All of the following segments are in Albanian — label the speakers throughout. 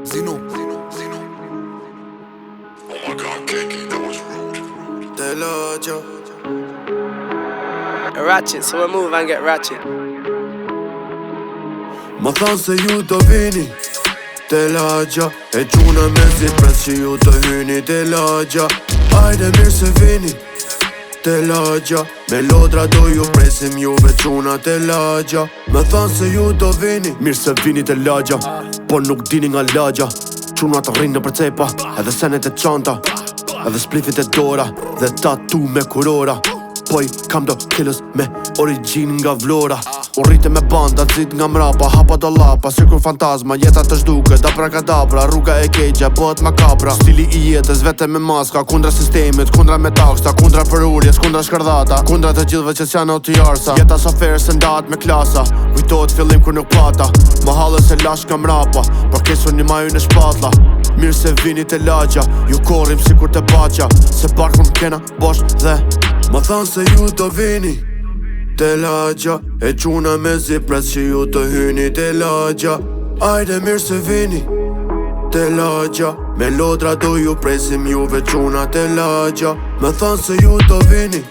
Speaker 1: Zino.
Speaker 2: Oh my god, Kiki, that was rude.
Speaker 1: Te lagja.
Speaker 3: Ratchet, so we move and get ratchet.
Speaker 1: Ma than se ju do vini te lagja. E gjuna me zi pres që ju do hyni te lagja. Ajde mirë se vini te lagja. Me lodra do ju presim juve quna te lagja. Me than se ju do vini
Speaker 4: mirë se vini te lagja, po nuk dini nga lagja. Quna të rrinë në përcepa, edhe senet e qanta, edhe splifit e dora, dhe tatu me kurora. Poj kam do kilës me origin nga Vlora. U rrite me banda, zit nga mrapa, hapa do lapa, si kur fantazma, jeta të shduke, da prakadabra, rruga e kegja, bëhet makabra. Stili I jetës, vete me maska, kundra sistemit, kundra me taksta, kundra përurjes, kundra shkardhata, kundra të gjithve që s'janë autiarsa. Jeta s'aferë se ndahet me klasa, kujtohet fillim kur nuk pata, më halës e lash nga mrapa, për kesu një maju në shpatla. Mirë se vini te lagja, ju korrim si kur te paqa, se barkun kena bosh dhe
Speaker 1: ma than se ju do vini te lagja. E quna me zi pres që ju të hyni te lagja. Ajde mirë se vini te lagja. Me lodra do ju presim juve quna te lagja. Me than se ju do vini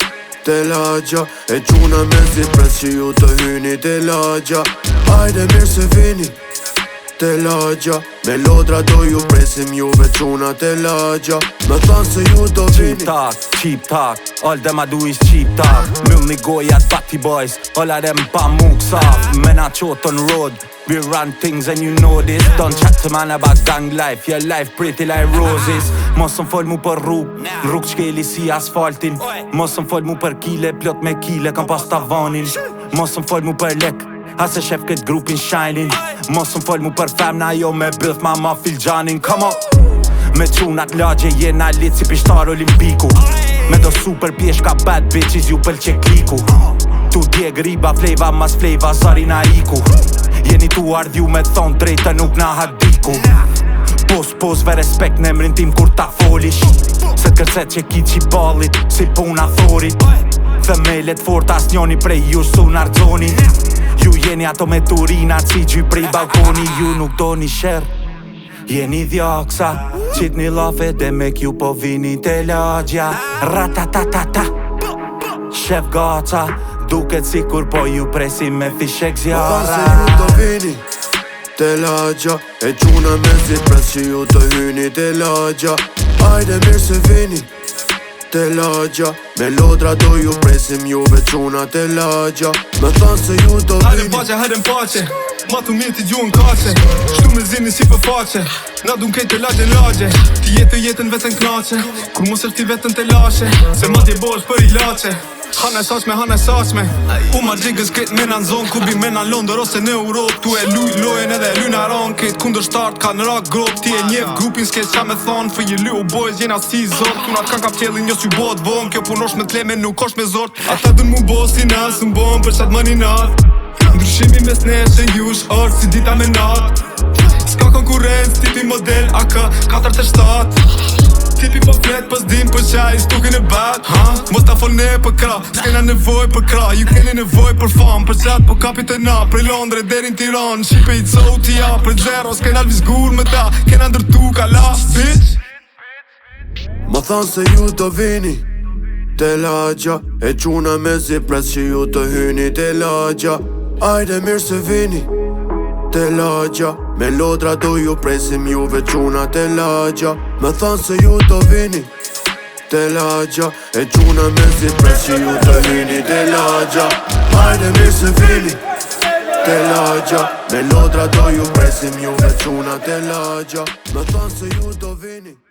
Speaker 1: te lagja. E quna me zi pres që ju të hyni te lagja. Ajde mirë se vini te lagja. Me lodra do ju presim juve quna te lagja. Me than se ju do vini
Speaker 5: Cheap talk, all them I do is cheap talk. Mjölni goja Batty Boys, all of them pa mooks off. Men I chot on road, we run things and you know this. Don't chat to man about gang life, your life pretty like roses. Mosëm fol mu për rrug qkeli si asfaltin. Mosëm fol mu për kile, plot me kile, kam pas tavanin. Mosëm fol mu për lek, ase shef këtë grupin shining. Mosëm fol mu për femna jo me bëth ma ma filxanin. Come on, me qunat lagje jena lit si pishtar olimpiku. Me do super pjeshka bad bitches ju pëlqe kliku. Tu djeg riba fleva mas fleva sari na iku. Jeni tu ardhju me thon drejta nuk na hadiku. Pos ve respekt në emrin tim kur ta folish. Se t'kërcet që ki qiballit si puna thorit. Themelet fort as njoni prej ju su narzoni. Ju jeni ato me turina si gjy prej balkoni. Ju nuk do një sher, jeni dhjaksa. Qit një lafe dhe me kju po vini te lagja. Ratatatata, shef gaca, duket si kur po ju presim me fishek zjara.
Speaker 1: Ma than se ju do vini te lagja. E quna me zi pres që ju të hyni te lagja. Ajde mirë se vini te lagja. Me lodra do ju presim juve quna te lagja. Me than se ju do vini.
Speaker 6: Hajde pace, ma tu mirë t'i gjuhën kace. Shtu me zini si për faqe, na dun kejt të lagje. Ti jetë jetën vetën knace, kur mos është ti vetën të lashe. Se ma t'je bosh për ilace. Hana e saqme U ma gjigës kejt mena në zonë, ku bi mena në Londër ose në Europë. Tu e luj lojen edhe lyna ran, kejt kundër start ka në rak grop. Ti e njef grupin s'ke qa me thonë, for you little boys jena si zot. Tu na t'kan kap qelin jo s'ju bot von, kjo punosh me t'leme nuk osh me zort. Ata dën mu bo si nas, më bon për qatë mëni nat. Ndryshimi mes nesh e jush orë si dita me nat. S'ka konkurenc, tipi model AK-47. Tipi po flet, po s'dim po qaj, s'tukin e bat. Mos ta folne për kra, s'kena nevoj për kra. Ju keni nevoj për fam, për qat po kapit e na. Prej Londre derin Tiran, Shqipe I coti ja. Për zero, s'kena lvisgur me ta, kena ndërtu ka las, bitch.
Speaker 1: Ma than se ju do vini te lagja. E quna me zi pres që ju të hyni te lagja. Ajde mirë se vini te lagja. Me lodra do ju presim juve quna te lagja. Me than se ju do vini te lagja. E quna me zi pres që ju të hyni te lagja. Ajde mirë se vini te lagja. Me lodra do ju presim juve quna te lagja. Me than se ju do vini